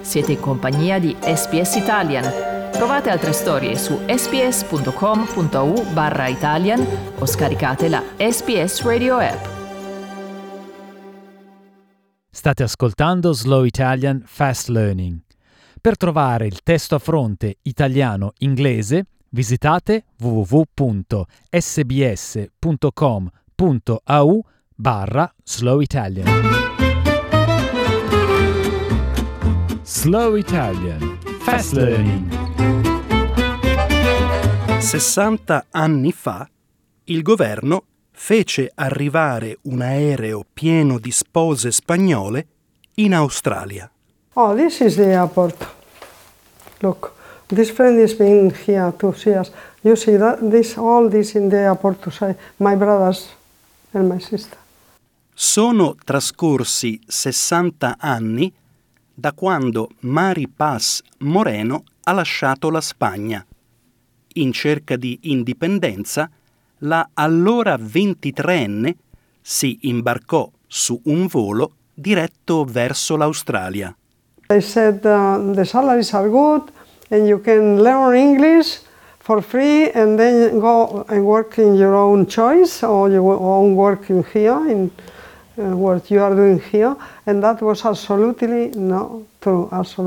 Siete in compagnia di SBS Italian. Trovate altre storie su sbs.com.au/Italian o scaricate la SBS Radio app. State ascoltando Slow Italian Fast Learning. Per trovare il testo a fronte italiano-inglese, visitate www.sbs.com.au/Slow Italian. Slow Italian Fast Learning. 60 anni fa il governo fece arrivare un aereo pieno di spose spagnole in Australia. Oh, this is the airport. Look, this friend has been here to see us. You see that all this in the airport to say my brothers and my sister. Sono trascorsi 60 anni da quando Mari Paz Moreno ha lasciato la Spagna. In cerca di indipendenza, la allora 23enne si imbarcò su un volo diretto verso l'Australia. They said the salaries are good and you can learn English for free and then go and work in your own choice or your own work in here in what you are doing here, and that was absolutely not true.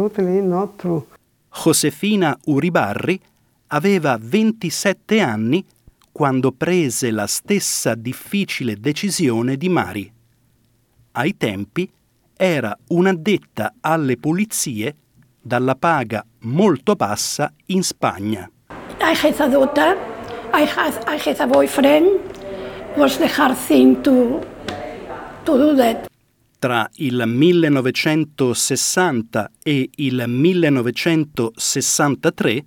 Josefina Uribarri aveva 27 anni quando prese la stessa difficile decisione di Mari. Ai tempi era un'addetta alle pulizie dalla paga molto bassa in Spagna. I had a daughter, I had a boyfriend. It was the hard thing to do that. Tra il 1960 e il 1963,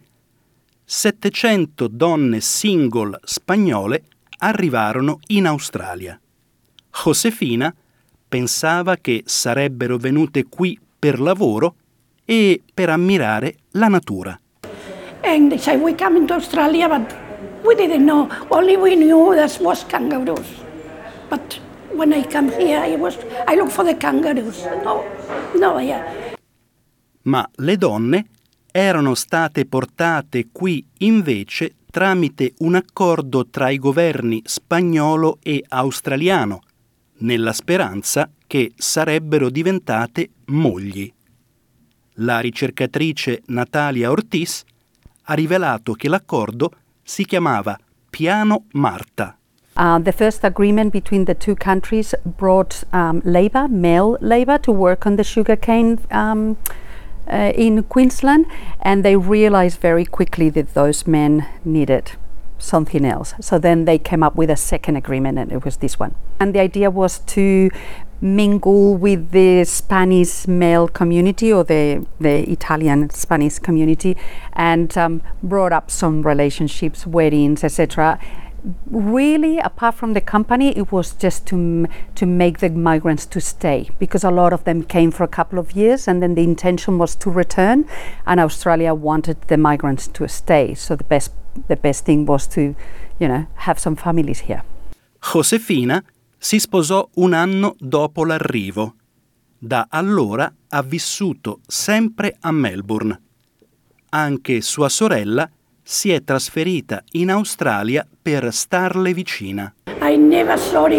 700 donne single spagnole arrivarono in Australia. Josefina pensava che sarebbero venute qui per lavoro e per ammirare la natura. And they said, we come into Australia, but we didn't know. Only we knew there was kangaroos. But when I come here, I look for the kangaroos. No, yeah. Ma le donne erano state portate qui invece tramite un accordo tra i governi spagnolo e australiano, nella speranza che sarebbero diventate mogli. La ricercatrice Natalia Ortiz ha rivelato che l'accordo si chiamava Piano Marta. The first agreement between the two countries brought male labor, to work on the sugarcane in Queensland, and they realized very quickly that those men needed something else. So then they came up with a second agreement, and it was this one. And the idea was to mingle with the Spanish male community or the Italian Spanish community, and brought up some relationships, weddings, etc. Really, apart from the company, it was just to make the migrants to stay, because a lot of them came for a couple of years and then the intention was to return, and Australia wanted the migrants to stay. So the best thing was to, have some families here. Josefina si sposò un anno dopo l'arrivo. Da allora ha vissuto sempre a Melbourne. Anche sua sorella si è trasferita in Australia per starle vicina. I never sorry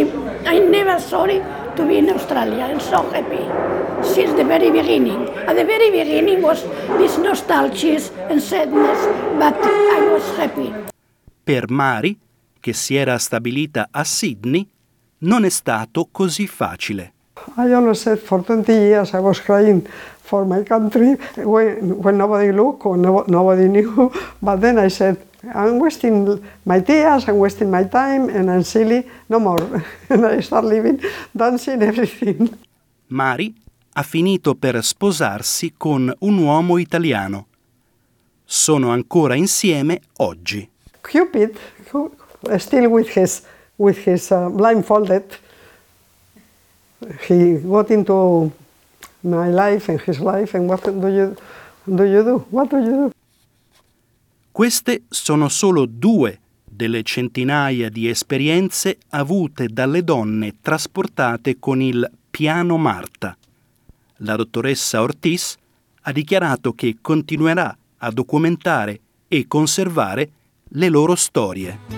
to be in Australia. I'm so happy since the very beginning. At the very beginning was this nostalgia and sadness, but I was happy. Per Mari, che si era stabilita a Sydney, non è stato così facile. I always said for 20 years I was crying for my country when nobody looked or nobody knew. But then I said, I'm wasting my tears, I'm wasting my time, and I'm silly, no more. And I start living, dancing, everything. Mari ha finito per sposarsi con un uomo italiano. Sono ancora insieme oggi. Cupid, still with his blindfolded, he got into my life and his life, and what do you do? What do you do? Queste sono solo due delle centinaia di esperienze avute dalle donne trasportate con il Piano Marta. La dottoressa Ortiz ha dichiarato che continuerà a documentare e conservare le loro storie.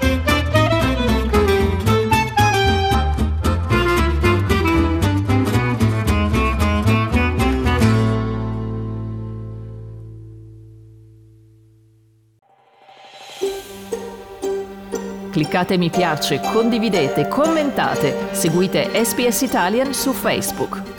Cliccate mi piace, condividete, commentate, seguite SPS Italian su Facebook.